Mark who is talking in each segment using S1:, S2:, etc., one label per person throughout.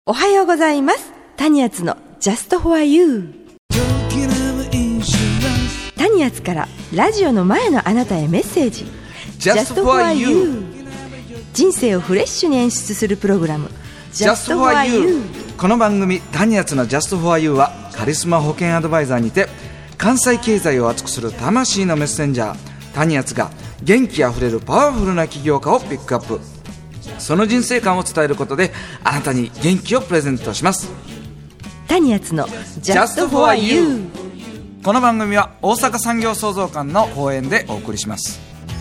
S1: おはようございます。タニアツの Just for You。 タニアツからラジオの前のあなたへメッセージ。
S2: Just for You。
S1: 人生をフレッシュに演出するプログラム
S2: Just for You。 この番組タニアツの Just for You はカリスマ保険アドバイザーにて関西経済を熱くする魂のメッセンジャータニアツが元気あふれるパワフルな起業家をピックアップ、その人生観を伝えることであなたに元気をプレゼントします。
S1: タニアツの Just for You。
S2: この番組は大阪産業創造館の講演でお送りします。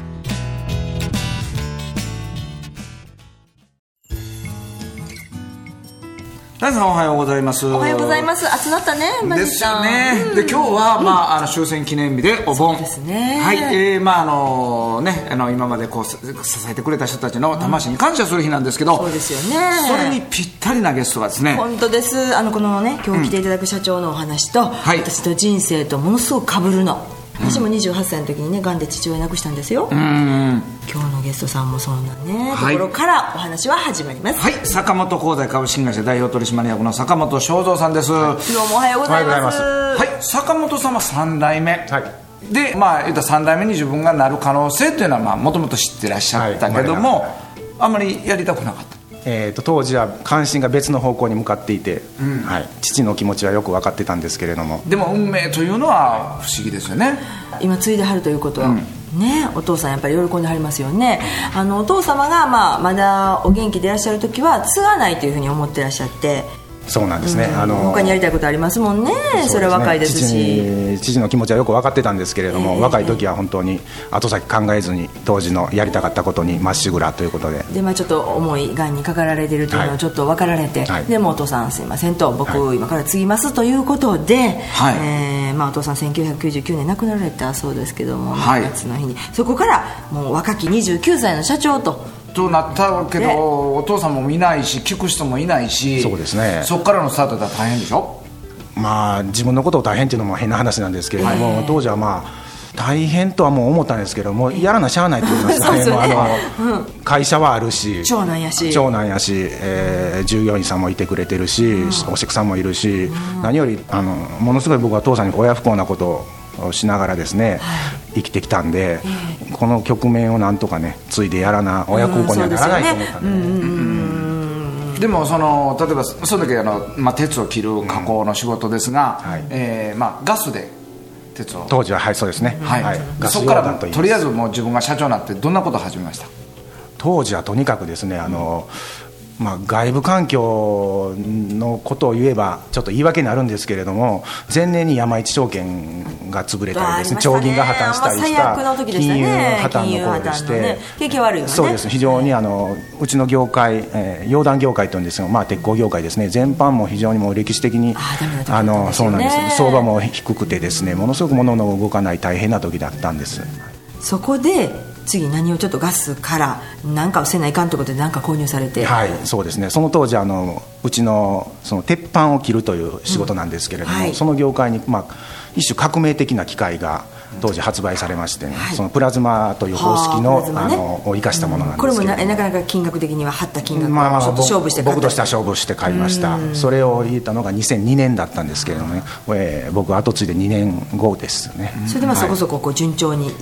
S2: 大さんおはようございます。
S1: おはようございます。暑なったね、マジさん。
S2: ですよね。で今日は、終戦記念日でお盆。
S1: そうですね。
S2: はい。今までこう支えてくれた人たちの魂に感謝する日なんですけど、
S1: そうですよね。
S2: それにぴったりなゲストがですね。
S1: 本当です。このね、今日来ていただく社長のお話と、私の人生とものすごく被るの。私も28歳の時にね、がんで父親亡くしたんですよ。今日のゲストさんもそんなね、ところからお話は始まります。
S2: はい、坂本鋼材株式会社代表取締役の坂本正三さんです。
S1: 今日もおはようございます。
S2: はい、坂本さんは3代目。で、3代目に自分がなる可能性というのはもともと知ってらっしゃったけども、あんまりやりたくなかった。
S3: 当時は関心が別の方向に向かっていて、父の気持ちはよく分かってたんですけれども、
S2: でも運命というのは不思議ですよね。
S1: 今継いではるということは、ね、お父さんやっぱり喜んではりますよね。お父様が、まだお元気でいらっしゃる時は継がないというふうに思ってらっしゃって。
S3: そうなんですね。
S1: 他にやりたいことありますもんね。それは若いですし、
S3: 父の気持ちはよく分かってたんですけれども、若い時は本当に後先考えずに当時のやりたかったことにまっしぐらということで、
S1: ちょっと重いがんにかかられているというのをちょっと分かられて、でもお父さんすいませんと、僕、今から継ぎますということで、お父さん1999年亡くなられたそうですけども、夏の日にそこからもう若き29歳の社長と
S2: なったけど、お父さんもいないし聞く人もいないし、
S3: そうですね。
S2: そこからのスタートだったら大変でしょ。
S3: 自分のことを大変っていうのも変な話なんですけれども、当時は大変とはもう思ったんですけども、やらなしゃあないと言いますかね。会社はあるし、長男やし、従業員さんもいてくれてるし、おしくさんもいるし、何よりものすごい僕は父さんに親不孝なことをしながらですね、生きてきたんで、この局面をなんとかね継いでやらな親孝行にはならないと思ったんで。
S2: でも例えばその時鉄を切る加工の仕事ですが、ガスで鉄を
S3: 当時はそうですね。
S2: そこからとりあえずもう自分が社長になってどんなことを始めました？
S3: 当時はとにかくですね、外部環境のことを言えばちょっと言い訳になるんですけれども、前年に山一証券が潰れたりですね、長銀が破綻したりした金融破綻の頃でして、
S1: 景気悪いよね。
S3: そうです。非常にうちの業界、溶断業界というんですが、鉄鋼業界ですね、全般も非常にもう歴史的にそうなんです。相場も低くてですね、ものすごく物の動かない大変な時だったんです。
S1: そこで次何をちょっとガスから何かをせないかんということで何か購入されて。
S3: そうですね。その当時うちのその鉄板を切るという仕事なんですけれども、その業界に一種革命的な機械が当時発売されましてね、そのプラズマという方式のを生かしたものなんですけど、
S1: これもなかなか金額的には張った金額をちょっと勝負して買った。
S3: 僕としては勝負して買いました。それを入れたのが2002年だったんですけれどもね、僕後継いで2年後ですね。
S1: それでそこそこ順調にいって、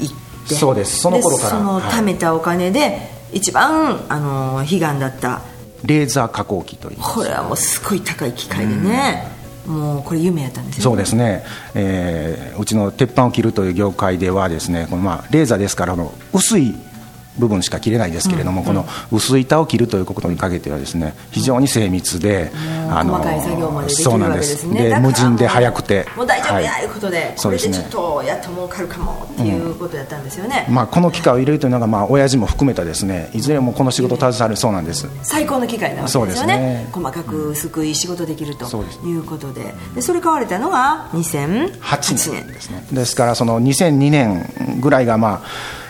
S3: そうです。その頃から
S1: その貯めたお金で一番悲願だった
S3: レーザー加工機という、
S1: これはもうすごい高い機械でね、もうこれ夢やったんですよね。
S3: そうですね。うちの鉄板を切るという業界ではですね、レーザーですから薄い部分しか切れないですけれども、この薄い板を切るということにかけてはですね、非常に精密で、
S1: 細かい作業までできるわけですね。
S3: で無人で早くて、
S1: もう大丈夫やいうことで、これでちょっとやっと儲かるかもっていうことやったんですよね。
S3: この機械を入れるというのが親父も含めたですね、いずれもこの仕事を携わるそうなんです。
S1: 最高の機械なわけですよね。細かく薄くいい仕事できるということで、それ買われたのが2008年
S3: ですね。ですからその2002年ぐらいが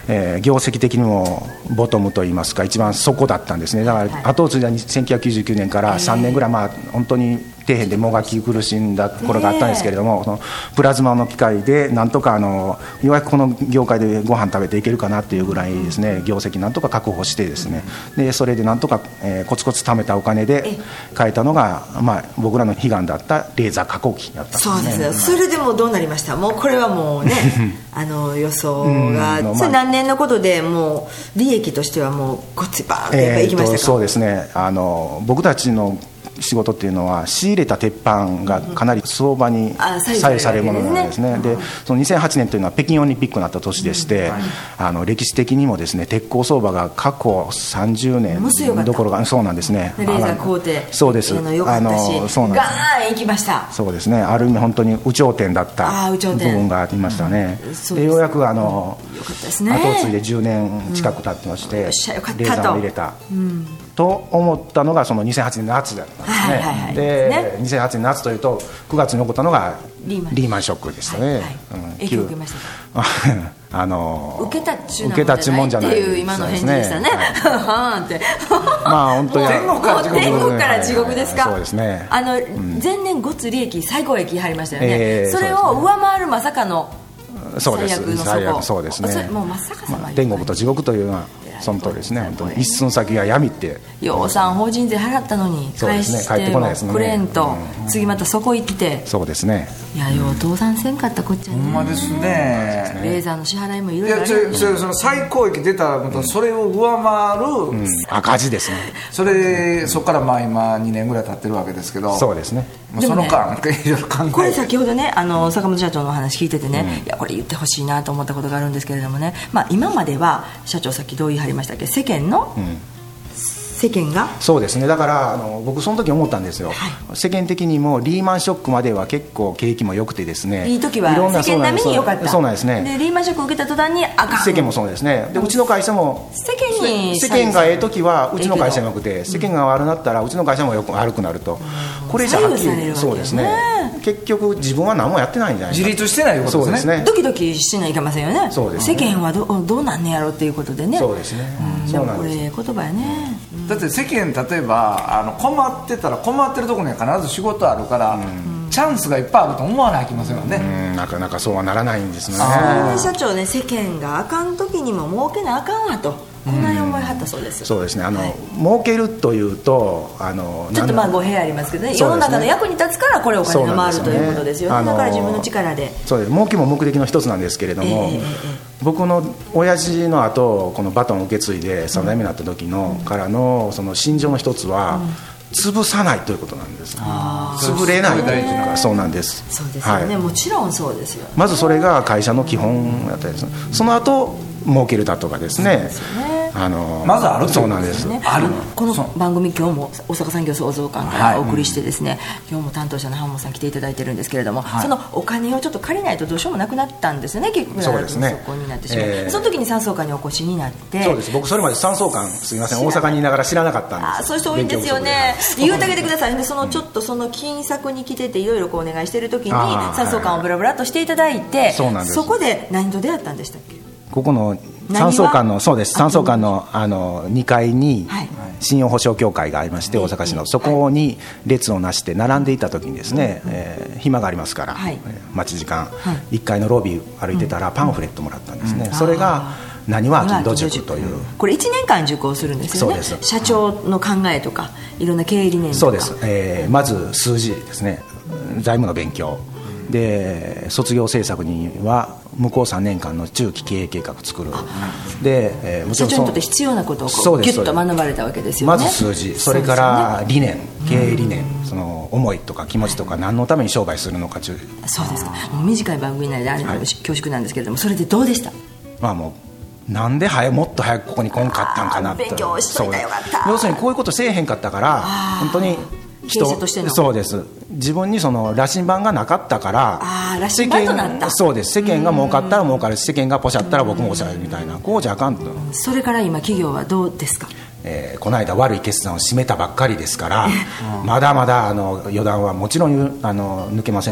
S3: 業績的にもボトムといいますか一番底だったんですね。だから後を継いだ1999年から3年ぐらい本当に底辺でもがき苦しんだところがあったんですけれども、そのプラズマの機械でなんとかようやくこの業界でご飯食べていけるかなっていうぐらいですね、業績なんとか確保してですね、でそれでなんとか、コツコツ貯めたお金で買えたのが、僕らの悲願だったレーザー加工機だったんですね。
S1: そうですね。それでもどうなりました？もうこれはもうね予想が、それ何年のことでもう利益としてはもうごっついバーンってやっぱりいきましたか？
S3: そうですね、僕たちの仕事っていうのは仕入れた鉄板がかなり相場に左右されるものなんですね。でその2008年というのは北京オリンピックになった年でして、歴史的にもですね鉄鋼相場が過去30年どころかそうなんですね。
S1: レーザー工程
S3: そうです。
S1: 良かったしガーン行きました。
S3: そうですね。ある意味本当に有頂天だった部分がありましたね。でようやく後を継いで10年近く経ってまして、レーザーを入れたと思ったのがその2008年夏だったんですね。で2008年夏というと9月に起こったのがリーマンショックでしたね。
S1: 影響を受けましたか？受けたっちゅうもんじゃないっていう今の返事でしたね。
S3: 本当に
S1: 天国から地獄ですか？
S3: そうですね。
S1: 前年ごつ利益最高益入りましたよね。それを上回るまさかの最悪の底。
S3: そうですね。
S1: もう真っ逆さま。
S3: 天国と地獄というのはその通りですね。本当に一寸先が闇って
S1: 養産法人税払ったのに返してもくれんと、次またそこ行って。
S3: そうですね。
S1: いやよう倒産せんかったこっちゃね。
S2: ほんまですね。
S1: レーザーの支払いもいろいろある。
S2: その最高益出たらそれを上回る
S3: 赤字ですね。
S2: そこから今2年ぐらい経ってるわけですけど。
S3: そうですね。
S2: その間いろいろ考えて、
S1: これ先ほどね坂本社長のお話聞いててね、いやこれ言ってほしいなと思ったことがあるんですけれどもね、今までは社長さっきどう言い張りましたっけ、世間が
S3: そうですね。だから僕その時思ったんですよ、世間的にもリーマンショックまでは結構景気も良くてですね、
S1: いい時は世間並みに良かった。
S3: そうなんですね。
S1: でリーマンショックを受けた途端にあかん。
S3: 世間もそうですね。でうちの会社も世間がええ時はうちの会社も良くて、世間が悪なったらうちの会社も悪くなると、これじゃはっきりそうですね。結局自分は何もやってないんじゃないですか。
S2: 自立してないということですね。
S1: ドキドキしないといけませんよね。
S3: そうですね。
S1: 世間はどうなんねやろっていうことでね。
S3: そうですね。
S1: でもこれ言葉やね。
S2: だって世間例えば困ってたら困ってるところには必ず仕事あるから、チャンスがいっぱいあると思わないきませんよね。
S3: なかなかそうはならないんですね。
S1: 社長ね、世間があかん時にも儲けなあかんわとこんなに思いはったそうです。
S3: そうですね。儲けるというと
S1: ちょっと語弊ありますけどね、世の中の役に立つからこれお金が回るということですよね。だから自分の力で。
S3: そうです。儲けも目的の一つなんですけれども、僕の親父の後このバトンを受け継いで3代目になった時のからのその心情の一つは、潰さないということなんです。潰れないというか、そうなんです。
S1: そうですよね。もちろんそうですよ。
S3: まずそれが会社の基本だったりです。その後儲けるだとかですね。
S2: まずある。
S3: そうなんです。
S1: この番組今日も大阪産業創造館からお送りしてですね、今日も担当者の浜本さん来ていただいてるんですけれども、そのお金をちょっと借りないとどうしようもなくなったんですよね。結局
S3: そうですね。
S1: そこになってしまう。その時に産総館にお越しになって。
S3: そうです。僕それまで産総館すみません大阪にいながら知らなかったんです。
S1: そういう人多いんですよね。言うてあげてください。でちょっとその金策に来てていろいろお願いしてる時に産総館をブラブラとしていただいて、そこで何と出会ったんでしたっけ？
S3: ここの産総館のそうです。産総館の2階に信用保証協会がありまして、大阪市のそこに列をなして並んでいた時にですね、暇がありますから待ち時間1階のロビー歩いてたらパンフレットもらったんですね。それがなにわあきんど塾という、
S1: これ1年間受講するんですよね。そうです。社長の考えとかいろんな経営理念とか。
S3: そうです。まず数字ですね、財務の勉強で、卒業制作には向こう3年間の中期経営計画を作る。で、
S1: 社長にとって必要なことをギュッと学ばれたわけですよね。
S3: まず数字、それから理念、経営理念、その思いとか気持ちとか何のために商売するのかという。
S1: そうですか。もう短い番組内であるのも恐縮なんですけれども、それでどうでした？
S3: もうなんでもっと早くここに来んかったんかなって。
S1: 勉強しといたらよかった。
S3: 要するにこういうことせえへんかったから本当に
S1: 経営者としての。
S3: そうです。自分にその羅針盤がなかったから、
S1: 羅針盤となった。
S3: そうです。世間が儲かったら儲かるし、世間がポシャったら僕もポシャるみたいな、こうじゃあかんと。
S1: それから今企業はどうですか？
S3: この間悪い決断を締めたばっかりですからまだまだ予断はもちろん抜けません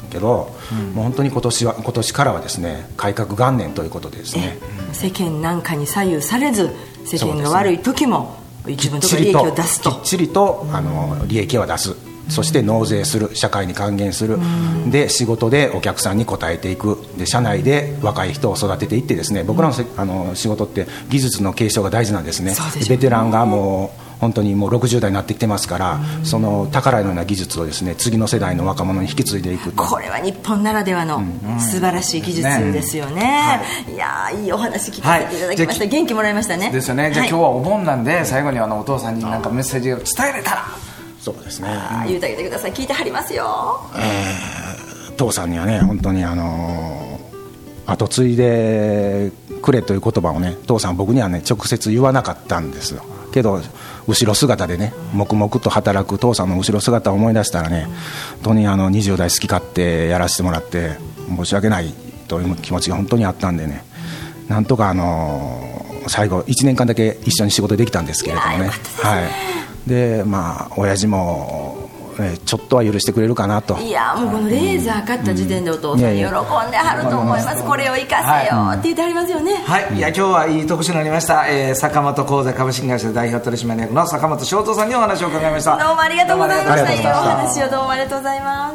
S3: けど、もう本当に今年からはですね改革元年ということでですね、
S1: 世間なんかに左右されず世間が悪い時も自分とか利益を出すと
S3: きっちりと利益を出す、そして納税する、社会に還元する、で仕事でお客さんに応えていく、で社内で若い人を育てていってですね、僕らの仕事って技術の継承が大事なんですね。ベテランがもう本当にもう60代になってきてますから、その宝のような技術をですね次の世代の若者に引き継いでいくと。
S1: これは日本ならではの素晴らしい技術ですよね。いやいいお話聞かせていただきました。元気もらいましたね。
S2: ですよね。じゃあ今日はお盆なんで最後にお父さんに何かメッセージを伝えれたら。
S3: そうですね。
S1: 言うてあげてください。聞いてはりますよ。
S3: 父さんにはね本当に後継いでくれという言葉をね父さん僕にはね直接言わなかったんですよ。けど後ろ姿でね黙々と働く父さんの後ろ姿を思い出したらね、本当に20代好き勝手やらせてもらって申し訳ないという気持ちが本当にあったんでね、なんとか最後1年間だけ一緒に仕事できたんですけれどもね。で親父もちょっとは許してくれるかなと。
S1: いやもうこのレーザー買った時点でお父さん喜んではると思います。これを生かせよって言ってはりますよね。
S2: いや今日はいい特集になりました。坂本興産株式会社代表取締役の坂本翔人さんにお話を伺いました。
S1: どうもありがとうございました。いいお話をどうもありがとうございます。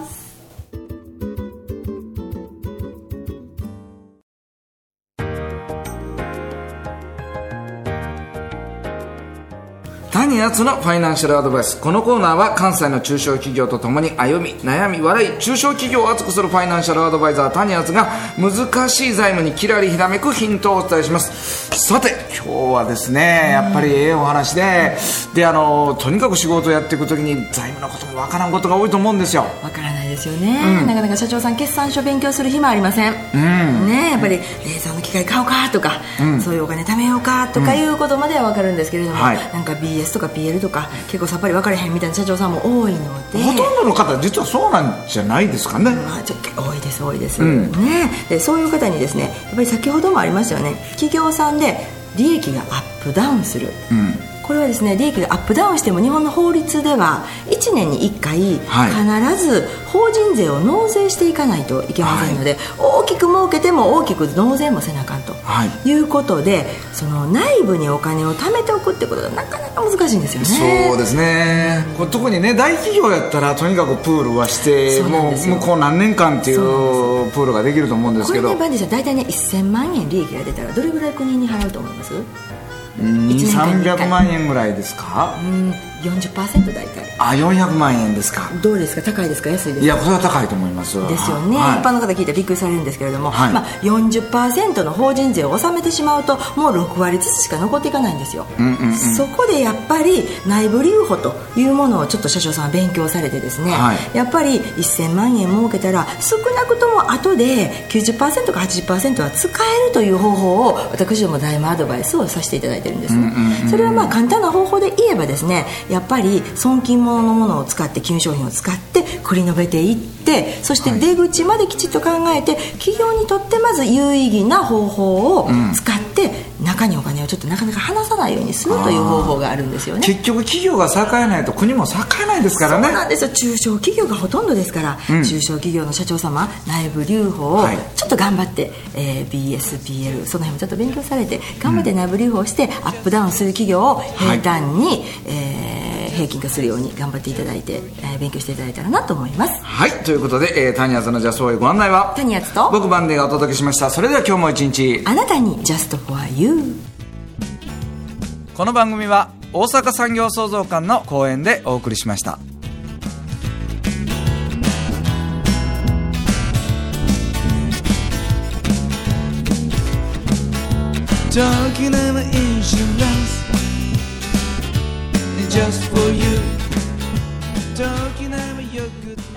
S2: 谷敦のファイナンシャルアドバイス。このコーナーは関西の中小企業とともに歩み悩み笑い中小企業を熱くするファイナンシャルアドバイザー谷敦が難しい財務にきらりひらめくヒントをお伝えします。さて今日はですねやっぱりお話でとにかく仕事をやっていくときに財務のこともわからんことが多いと思うんですよ。
S1: わからないですよね、なかなか社長さん決算書勉強する暇ありません、ね、やっぱりレーザーの機械買おうかとか、そういうお金貯めようかとかいうことまではわかるんですけれども、なんか BS とか PL とか結構さっぱり分かれへんみたいな社長さんも多いので、
S2: ほとんどの方実はそうなんじゃないですかね。
S1: 多いです、ね、でそういう方にですねやっぱり先ほどもありましたよね、企業さんで利益がアップダウンする、これはですね利益がアップダウンしても日本の法律では1年に1回必ず法人税を納税していかないといけませんので、大きく儲けても大きく納税もせなあかんということで、その内部にお金を貯めておくってことがなかなか難しいんですよね。
S2: そうですね。特にね大企業やったらとにかくプールはしてもう向こう何年間っていうプールができると思うんですけど、
S1: これね大体ね1000万円利益が出たらどれぐらい国に払うと思います
S2: ？200-300万円ぐらいですか
S1: ？40% 大体。
S2: 400万円ですか。
S1: どうですか、高いですか、安いですか？
S2: いやこれは高いと思います
S1: ですよね、一般の方聞いたらびっくりされるんですけれども、40% の法人税を納めてしまうともう6割ずつしか残っていかないんですよ、そこでやっぱり内部留保というものをちょっと社長さん勉強されてですね、やっぱり1000万円儲けたら少なくとも後で 90% か 80% は使えるという方法を私ども財務アドバイスをさせていただいてるんです、それは簡単な方法で言えばですね、やっぱり損金物のものを使って金融商品を使って繰り延べていって、そして出口まできちっと考えて、企業にとってまず有意義な方法を使って中にお金をちょっとなかなか離さないようにするという方法があるんですよね。
S2: 結局企業が栄えないと国も栄えないですからね。
S1: そうなんですよ。中小企業がほとんどですから、中小企業の社長様内部留保をちょっと頑張って、BSPL その辺もちょっと勉強されて頑張って内部留保をしてアップダウンする企業を平坦に、平均化するように頑張っていただいて、勉強していただいたらなと思います。
S2: はい、ということで、谷敦のジャストフォーユーご案内は
S1: 谷敦と
S2: 僕バンデがお届けしました。それでは今日も一日
S1: あなたにジャストフォーユー。
S2: この番組は大阪産業創造館の講演でお送りしました。Talking about insurance just for you. Talking about your good